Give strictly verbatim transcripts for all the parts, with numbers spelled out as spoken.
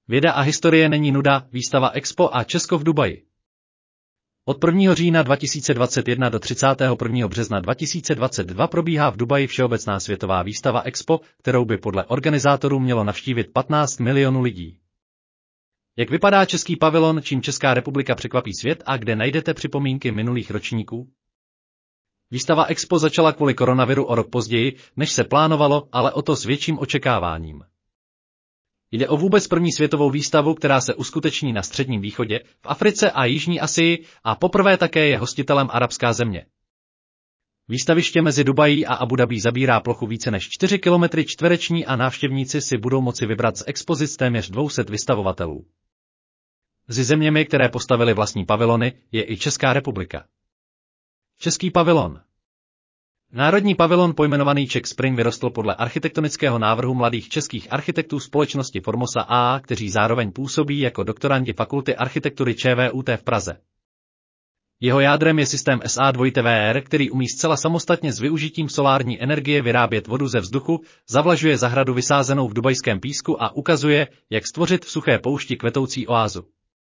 Věda a historie není nuda, výstava Expo a Česko v Dubaji. Od prvního října dva tisíce dvacet jedna do třicátého prvního března dva tisíce dvacet dva probíhá v Dubaji všeobecná světová výstava Expo, kterou by podle organizátorů mělo navštívit patnáct milionů lidí. Jak vypadá český pavilon, čím Česká republika překvapí svět a kde najdete připomínky minulých ročníků? Výstava Expo začala kvůli koronaviru o rok později, než se plánovalo, ale o to s větším očekáváním. Jde o vůbec první světovou výstavu, která se uskuteční na Středním východě, v Africe a Jižní Asii a poprvé také je hostitelem arabská země. Výstaviště mezi Dubají a Abu Dhabí zabírá plochu více než čtyři kilometry čtvereční a návštěvníci si budou moci vybrat z expozic téměř dvě stě vystavovatelů. Mezi zeměmi, které postavily vlastní pavilony, je i Česká republika. Český pavilon. Národní pavilon pojmenovaný Czech Spring vyrostl podle architektonického návrhu mladých českých architektů společnosti Formosa A A, kteří zároveň působí jako doktorandi Fakulty architektury ČVUT v Praze. Jeho jádrem je systém S A dva V R, který umí zcela samostatně s využitím solární energie vyrábět vodu ze vzduchu, zavlažuje zahradu vysázenou v dubajském písku a ukazuje, jak stvořit v suché poušti kvetoucí oázu.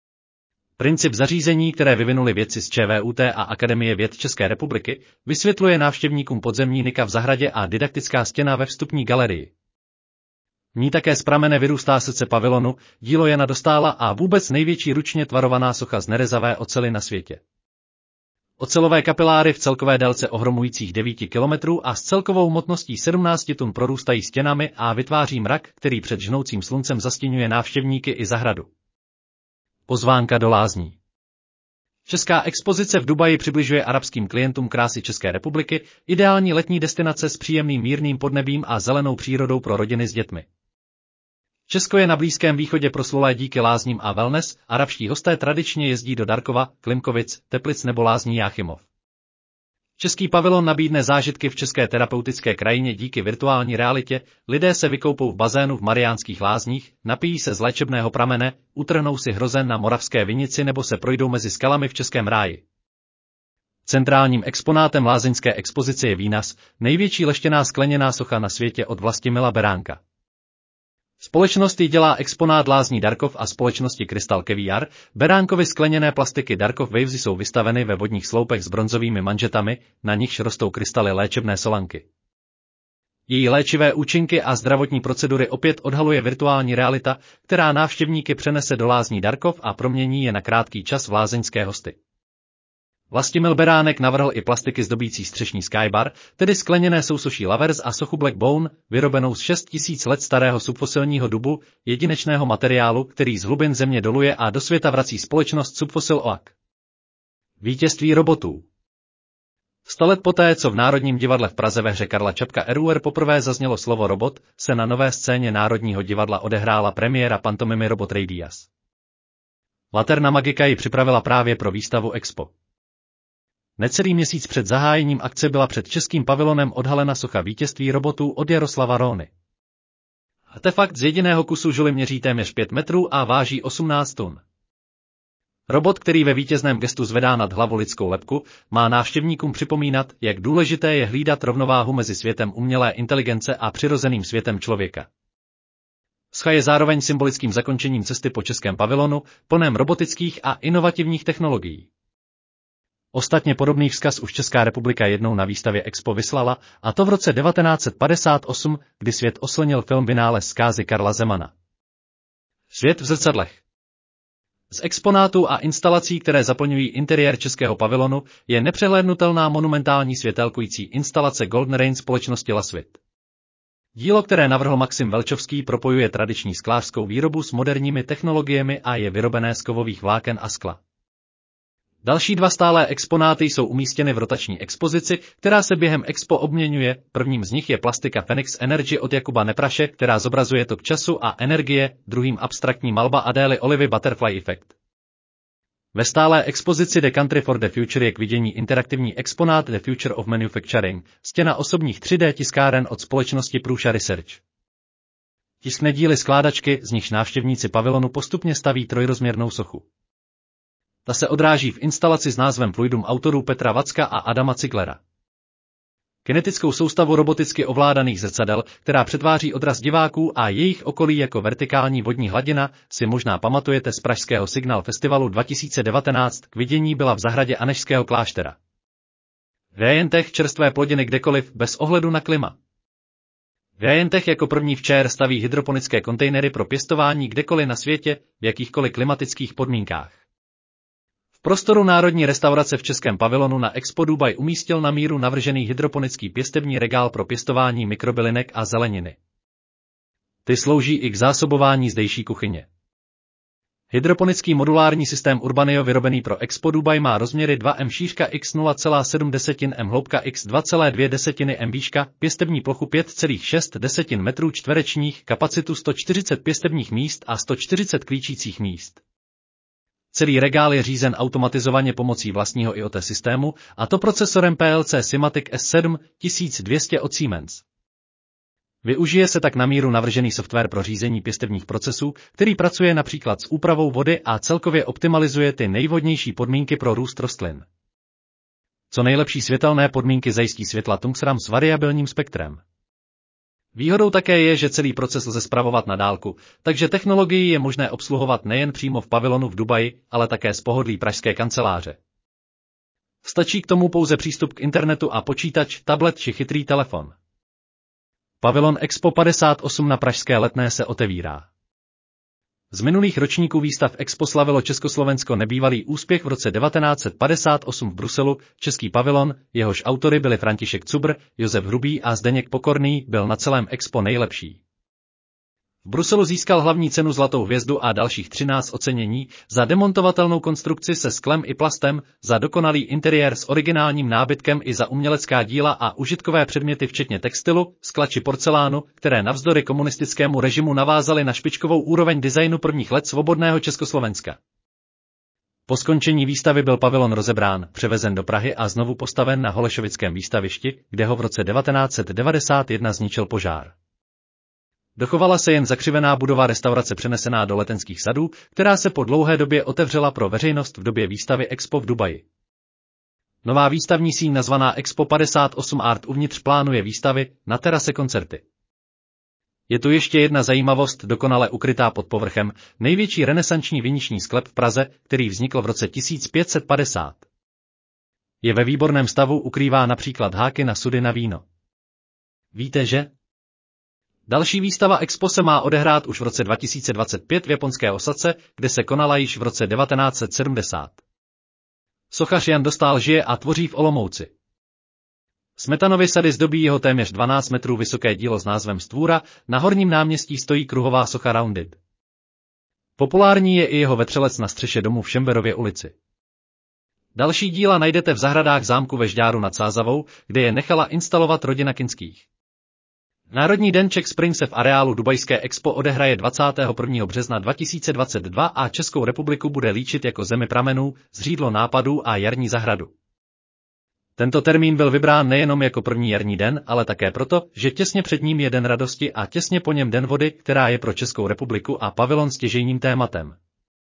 Princip zařízení, které vyvinuli vědci z ČVUT a Akademie věd České republiky, vysvětluje návštěvníkům podzemní nika v zahradě a didaktická stěna ve vstupní galerii. V ní také z pramene vyrůstá srdce pavilonu, dílo Jana Dostála a vůbec největší ručně tvarovaná socha z nerezavé oceli na světě. Ocelové kapiláry v celkové délce ohromujících devět kilometrů a s celkovou hmotností sedmnáct tun prorůstají stěnami a vytváří mrak, který před žnoucím sluncem zastěňuje návštěvníky i zahradu. Pozvánka do lázní. Česká expozice v Dubaji přibližuje arabským klientům krásy České republiky, ideální letní destinace s příjemným mírným podnebím a zelenou přírodou pro rodiny s dětmi. Česko je na Blízkém východě proslulé díky lázním a wellness, arabští hosté tradičně jezdí do Darkova, Klimkovic, Teplic nebo lázní Jáchymov. Český pavilon nabídne zážitky v české terapeutické krajině díky virtuální realitě, lidé se vykoupou v bazénu v Mariánských lázních, napijí se z léčebného pramene, utrhnou si hrozen na Moravské Vinici nebo se projdou mezi skalami v Českém ráji. Centrálním exponátem lázeňské expozice je Výnas, největší leštěná skleněná socha na světě od Vlastimila Beránka. Společnost ji dělá exponát lázní Darkov a společnosti Crystal Caviar. Beránkovy skleněné plastiky Darkov Wavesy jsou vystaveny ve vodních sloupech s bronzovými manžetami, na nichž rostou krystaly léčebné solanky. Její léčivé účinky a zdravotní procedury opět odhaluje virtuální realita, která návštěvníky přenese do lázní Darkov a promění je na krátký čas v lázeňské hosty. Vlastimil Beránek navrhl i plastiky zdobící střešní Skybar, tedy skleněné sousoší Lavers a sochu Black Bone, vyrobenou z šest tisíc let starého subfosilního dubu, jedinečného materiálu, který z hlubin země doluje a do světa vrací společnost Subfossil O A K. Vítězství robotů. Sto let poté, co v Národním divadle v Praze ve hře Karla Čapka R U R poprvé zaznělo slovo robot, se na nové scéně Národního divadla odehrála premiéra pantomimy Robot Radius. Laterna Magika ji připravila právě pro výstavu Expo. Necelý měsíc před zahájením akce byla před českým pavilonem odhalena socha vítězství robotů od Jaroslava Róny. Artefakt z jediného kusu žuly měří téměř pět metrů a váží osmnáct tun. Robot, který ve vítězném gestu zvedá nad hlavu lidskou lebku, má návštěvníkům připomínat, jak důležité je hlídat rovnováhu mezi světem umělé inteligence a přirozeným světem člověka. Socha je zároveň symbolickým zakončením cesty po českém pavilonu, plném robotických a inovativních technologií. Ostatně podobný vzkaz už Česká republika jednou na výstavě Expo vyslala, a to v roce devatenáct set padesát osm, kdy svět oslnil film Vynález zkázy Karla Zemana. Svět v zrcadlech. Z exponátů a instalací, které zaplňují interiér českého pavilonu, je nepřehlédnutelná monumentální světelkující instalace Golden Rain společnosti Lasvit. Dílo, které navrhl Maxim Velčovský, propojuje tradiční sklářskou výrobu s moderními technologiemi a je vyrobené z kovových vláken a skla. Další dva stálé exponáty jsou umístěny v rotační expozici, která se během Expo obměňuje. Prvním z nich je plastika Phoenix Energy od Jakuba Nepraše, která zobrazuje tok času a energie, druhým abstraktní malba Adély Olivy Butterfly Effect. Ve stálé expozici The Country for the Future je k vidění interaktivní exponát The Future of Manufacturing, stěna osobních tři dé tiskáren od společnosti Prusa Research. Tiskne díly skládačky, z nichž návštěvníci pavilonu postupně staví trojrozměrnou sochu. Ta se odráží v instalaci s názvem Fluidum autorů Petra Vacka a Adama Ciglera. Kinetickou soustavu roboticky ovládaných zrcadel, která přetváří odraz diváků a jejich okolí jako vertikální vodní hladina, si možná pamatujete z pražského Signál Festivalu dva tisíce devatenáct, k vidění byla v zahradě Anežského kláštera. V Giantech čerstvé plodiny kdekoliv, bez ohledu na klima. Giantech jako první v ČR staví hydroponické kontejnery pro pěstování kdekoliv na světě, v jakýchkoliv klimatických podmínkách. V prostoru Národní restaurace v českém pavilonu na Expo Dubaj umístil na míru navržený hydroponický pěstební regál pro pěstování mikrobylinek a zeleniny. Ty slouží i k zásobování zdejší kuchyně. Hydroponický modulární systém Urbanio vyrobený pro Expo Dubaj má rozměry dva metry šířka x nula celá sedm metru hloubka x dva celá dvě metru výška, pěstební plochu pět celá šest metrů čtverečních, kapacitu sto čtyřicet pěstebních míst a sto čtyřicet klíčících míst. Celý regál je řízen automatizovaně pomocí vlastního I O T systému, a to procesorem P L C Simatic S sedm tisíc dvě stě od Siemens. Využije se tak na míru navržený software pro řízení pěstebních procesů, který pracuje například s úpravou vody a celkově optimalizuje ty nejvhodnější podmínky pro růst rostlin. Co nejlepší světelné podmínky zajistí světla Tungsram s variabilním spektrem. Výhodou také je, že celý proces lze spravovat na dálku, takže technologii je možné obsluhovat nejen přímo v pavilonu v Dubaji, ale také z pohodlí pražské kanceláře. Stačí k tomu pouze přístup k internetu a počítač, tablet či chytrý telefon. Pavilon Expo padesát osm na Pražské Letné se otevírá. Z minulých ročníků výstav Expo slavilo Československo nebývalý úspěch v roce devatenáct set padesát osm v Bruselu. Český pavilon, jehož autory byli František Cubr, Josef Hrubý a Zdeněk Pokorný, byl na celém Expo nejlepší. V Bruselu získal hlavní cenu Zlatou hvězdu a dalších třináct ocenění, za demontovatelnou konstrukci se sklem i plastem, za dokonalý interiér s originálním nábytkem i za umělecká díla a užitkové předměty včetně textilu, skla či porcelánu, které navzdory komunistickému režimu navázaly na špičkovou úroveň designu prvních let svobodného Československa. Po skončení výstavy byl pavilon rozebrán, převezen do Prahy a znovu postaven na Holešovickém výstavišti, kde ho v roce devatenáct set devadesát jedna zničil požár. Dochovala se jen zakřivená budova restaurace přenesená do Letenských sadů, která se po dlouhé době otevřela pro veřejnost v době výstavy Expo v Dubaji. Nová výstavní síň nazvaná Expo padesát osm Art uvnitř plánuje výstavy, na terase koncerty. Je tu ještě jedna zajímavost dokonale ukrytá pod povrchem, největší renesanční viniční sklep v Praze, který vznikl v roce tisíc pět set padesát. Je ve výborném stavu, ukrývá například háky na sudy na víno. Víte, že? Další výstava Expo se má odehrát už v roce dva tisíce dvacet pět v japonské Osace, kde se konala již v roce devatenáct set sedmdesát. Sochař Jan Dostál žije a tvoří v Olomouci. Smetanovy sady zdobí jeho téměř dvanáct metrů vysoké dílo s názvem Stvůra, na Horním náměstí stojí kruhová socha Rounded. Populární je i jeho vetřelec na střeše domu v Šemberově ulici. Další díla najdete v zahradách zámku ve Žďáru nad Sázavou, kde je nechala instalovat rodina Kinských. Národní den Czech Spring se v areálu Dubajské Expo odehraje dvacátého prvního března dva tisíce dvacet dva a Českou republiku bude líčit jako zemi pramenů, zřídlo nápadů a jarní zahradu. Tento termín byl vybrán nejenom jako první jarní den, ale také proto, že těsně před ním je Den radosti a těsně po něm Den vody, která je pro Českou republiku a pavilon stěžejním tématem.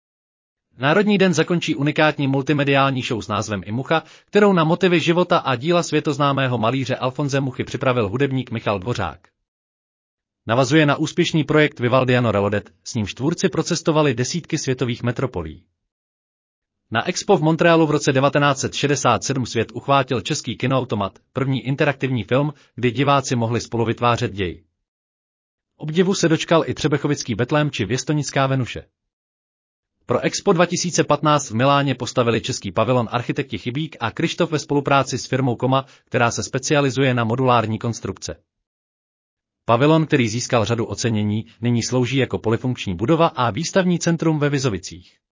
Národní den zakončí unikátní multimediální show s názvem I Mucha, kterou na motivy života a díla světoznámého malíře Alfonse Muchy připravil hudebník Michal Dvořák. Navazuje na úspěšný projekt Vivaldiano Reloaded, s nímž tvůrci procestovali desítky světových metropolí. Na Expo v Montrealu v roce devatenáct set šedesát sedm svět uchvátil český kinoautomat, první interaktivní film, kdy diváci mohli spolu vytvářet děj. Obdivu se dočkal i třebechovický Betlém či Věstonická Venuše. Pro Expo dva tisíce patnáct v Miláně postavili český pavilon architekti Chybík a Krištof ve spolupráci s firmou Koma, která se specializuje na modulární konstrukce. Pavilon, který získal řadu ocenění, nyní slouží jako polyfunkční budova a výstavní centrum ve Vizovicích.